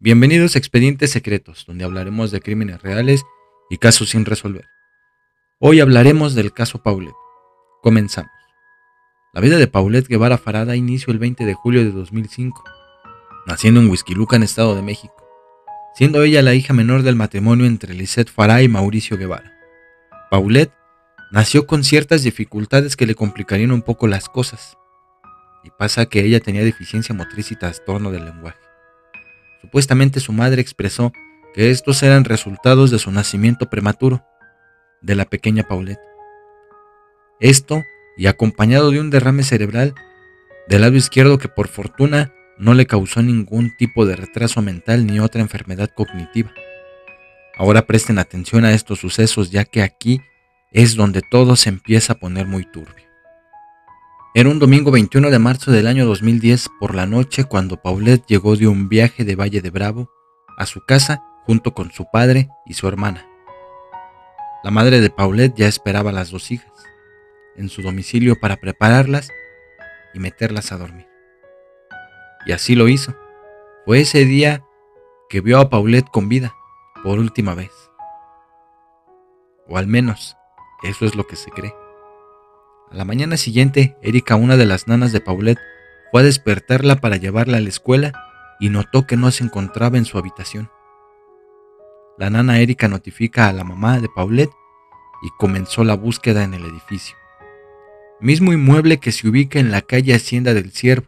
Bienvenidos a Expedientes Secretos, donde hablaremos de crímenes reales y casos sin resolver. Hoy hablaremos del caso Paulette. Comenzamos. La vida de Paulette Guevara Farah inició el 20 de julio de 2005, naciendo en Huixquilucan, Estado de México, siendo ella la hija menor del matrimonio entre Lisette Farah y Mauricio Guevara. Paulette nació con ciertas dificultades que le complicarían un poco las cosas, y pasa que ella tenía deficiencia motriz y trastorno del lenguaje. Supuestamente su madre expresó que estos eran resultados de su nacimiento prematuro de la pequeña Paulette. Esto, y acompañado de un derrame cerebral del lado izquierdo que por fortuna no le causó ningún tipo de retraso mental ni otra enfermedad cognitiva. Ahora presten atención a estos sucesos, ya que aquí es donde todo se empieza a poner muy turbio. Era un domingo 21 de marzo del año 2010 por la noche cuando Paulette llegó de un viaje de Valle de Bravo a su casa junto con su padre y su hermana. La madre de Paulette ya esperaba a las dos hijas en su domicilio para prepararlas y meterlas a dormir. Y así lo hizo. Fue ese día que vio a Paulette con vida por última vez. O al menos, eso es lo que se cree. A la mañana siguiente, Erika, una de las nanas de Paulette, fue a despertarla para llevarla a la escuela y notó que no se encontraba en su habitación. La nana Erika notifica a la mamá de Paulette y comenzó la búsqueda en el edificio, mismo inmueble que se ubica en la calle Hacienda del Ciervo.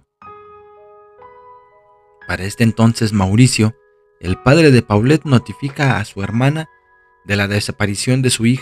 Para este entonces, Mauricio, el padre de Paulette, notifica a su hermana de la desaparición de su hija.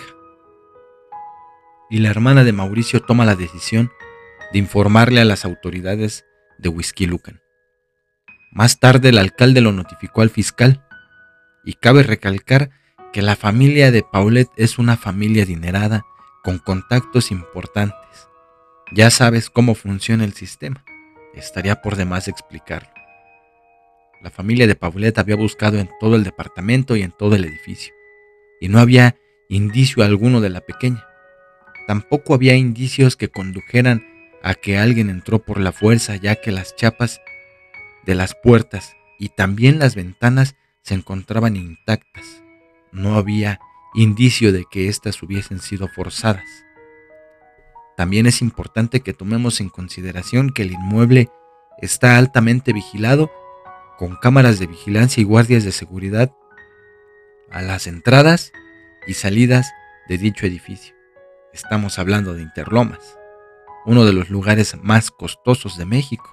Y la hermana de Mauricio toma la decisión de informarle a las autoridades de Huixquilucan. Más tarde el alcalde lo notificó al fiscal, y cabe recalcar que la familia de Paulette es una familia adinerada con contactos importantes. Ya sabes cómo funciona el sistema, estaría por demás explicarlo. La familia de Paulette había buscado en todo el departamento y en todo el edificio, y no había indicio alguno de la pequeña. Tampoco había indicios que condujeran a que alguien entró por la fuerza, ya que las chapas de las puertas y también las ventanas se encontraban intactas. No había indicio de que éstas hubiesen sido forzadas. También es importante que tomemos en consideración que el inmueble está altamente vigilado, con cámaras de vigilancia y guardias de seguridad a las entradas y salidas de dicho edificio. Estamos hablando de Interlomas, uno de los lugares más costosos de México.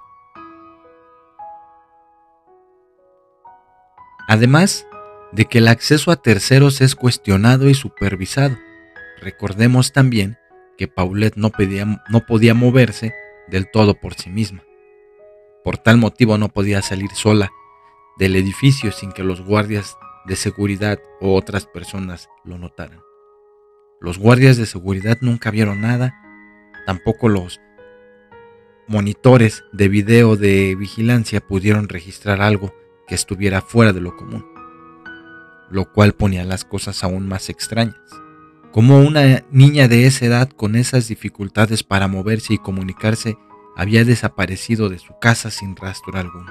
Además de que el acceso a terceros es cuestionado y supervisado. Recordemos también que Paulette no podía moverse del todo por sí misma. Por tal motivo no podía salir sola del edificio sin que los guardias de seguridad o otras personas lo notaran. Los guardias de seguridad nunca vieron nada, tampoco los monitores de video de vigilancia pudieron registrar algo que estuviera fuera de lo común, lo cual ponía las cosas aún más extrañas. Como una niña de esa edad con esas dificultades para moverse y comunicarse había desaparecido de su casa sin rastro alguno.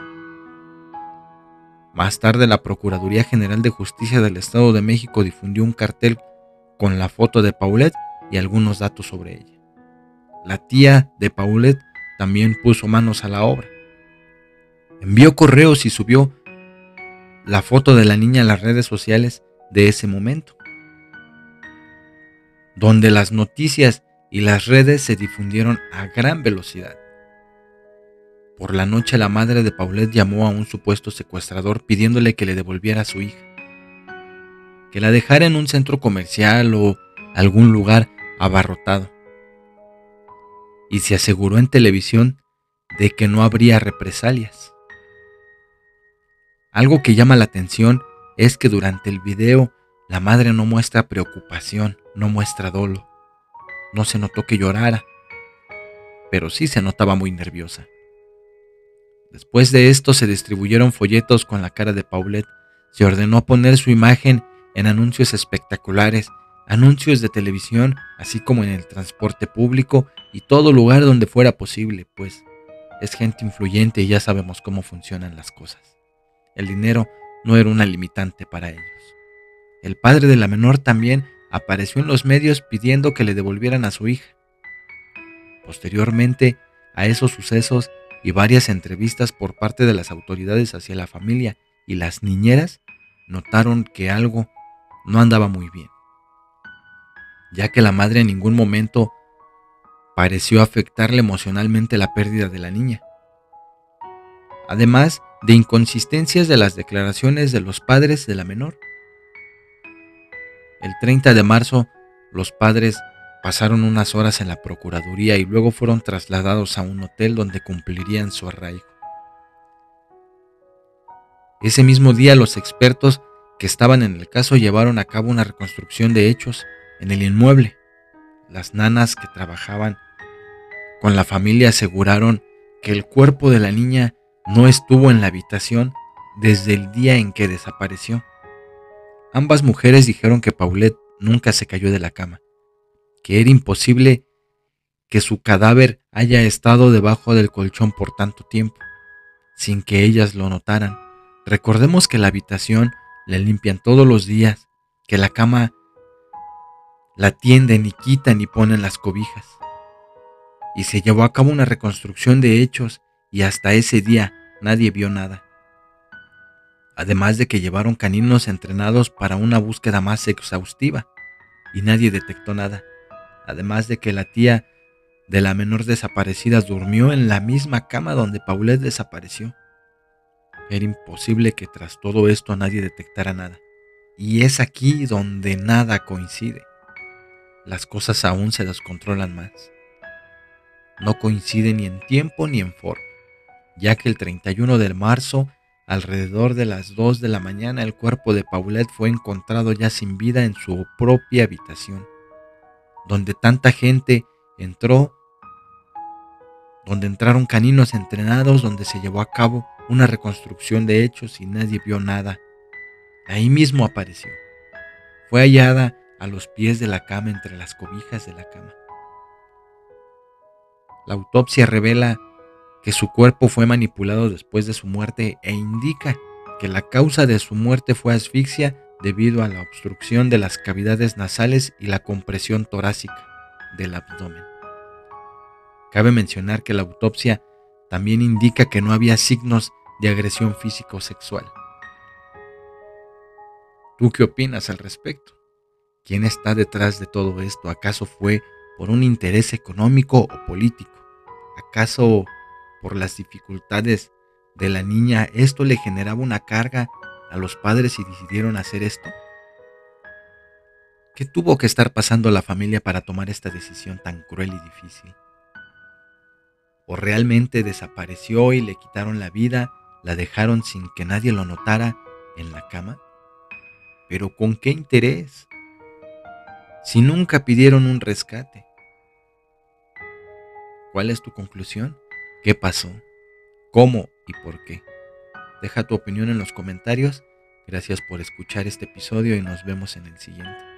Más tarde, la Procuraduría General de Justicia del Estado de México difundió un cartel con la foto de Paulette y algunos datos sobre ella. La tía de Paulette también puso manos a la obra. Envió correos y subió la foto de la niña a las redes sociales de ese momento, donde las noticias y las redes se difundieron a gran velocidad. Por la noche, la madre de Paulette llamó a un supuesto secuestrador pidiéndole que le devolviera a su hija, que la dejara en un centro comercial o algún lugar abarrotado, y se aseguró en televisión de que no habría represalias. Algo que llama la atención es que durante el video la madre no muestra preocupación, no muestra dolo, no se notó que llorara, pero sí se notaba muy nerviosa. Después de esto se distribuyeron folletos con la cara de Paulette, se ordenó poner su imagen en anuncios espectaculares, anuncios de televisión, así como en el transporte público y todo lugar donde fuera posible, pues es gente influyente y ya sabemos cómo funcionan las cosas. El dinero no era una limitante para ellos. El padre de la menor también apareció en los medios pidiendo que le devolvieran a su hija. Posteriormente a esos sucesos y varias entrevistas por parte de las autoridades hacia la familia y las niñeras, notaron que algo no andaba muy bien, ya que la madre en ningún momento pareció afectarle emocionalmente la pérdida de la niña. Además de inconsistencias de las declaraciones de los padres de la menor. El 30 de marzo, los padres pasaron unas horas en la procuraduría y luego fueron trasladados a un hotel donde cumplirían su arraigo. Ese mismo día, los expertos que estaban en el caso llevaron a cabo una reconstrucción de hechos en el inmueble. Las nanas que trabajaban con la familia aseguraron que el cuerpo de la niña no estuvo en la habitación desde el día en que desapareció. Ambas mujeres dijeron que Paulette nunca se cayó de la cama, que era imposible que su cadáver haya estado debajo del colchón por tanto tiempo, sin que ellas lo notaran. Recordemos que la habitación la limpian todos los días, que la cama la tienden y quitan y ponen las cobijas. Y se llevó a cabo una reconstrucción de hechos y hasta ese día nadie vio nada. Además de que llevaron caninos entrenados para una búsqueda más exhaustiva y nadie detectó nada. Además de que la tía de la menor desaparecida durmió en la misma cama donde Paulette desapareció. Era imposible que tras todo esto nadie detectara nada. Y es aquí donde nada coincide. Las cosas aún se descontrolan más. No coinciden ni en tiempo ni en forma, ya que el 31 de marzo, alrededor de las 2 de la mañana, el cuerpo de Paulette fue encontrado ya sin vida en su propia habitación, donde tanta gente entró, donde entraron caninos entrenados, donde se llevó a cabo una reconstrucción de hechos y nadie vio nada. Ahí mismo apareció. Fue hallada a los pies de la cama entre las cobijas de la cama. La autopsia revela que su cuerpo fue manipulado después de su muerte e indica que la causa de su muerte fue asfixia debido a la obstrucción de las cavidades nasales y la compresión torácica del abdomen. Cabe mencionar que la autopsia también indica que no había signos de agresión físico-sexual. ¿Tú qué opinas al respecto? ¿Quién está detrás de todo esto? ¿Acaso fue por un interés económico o político? ¿Acaso por las dificultades de la niña esto le generaba una carga a los padres y decidieron hacer esto? ¿Qué tuvo que estar pasando la familia para tomar esta decisión tan cruel y difícil? ¿O realmente desapareció y le quitaron la vida, la dejaron sin que nadie lo notara en la cama? ¿Pero con qué interés? Si nunca pidieron un rescate. ¿Cuál es tu conclusión? ¿Qué pasó? ¿Cómo y por qué? Deja tu opinión en los comentarios. Gracias por escuchar este episodio y nos vemos en el siguiente.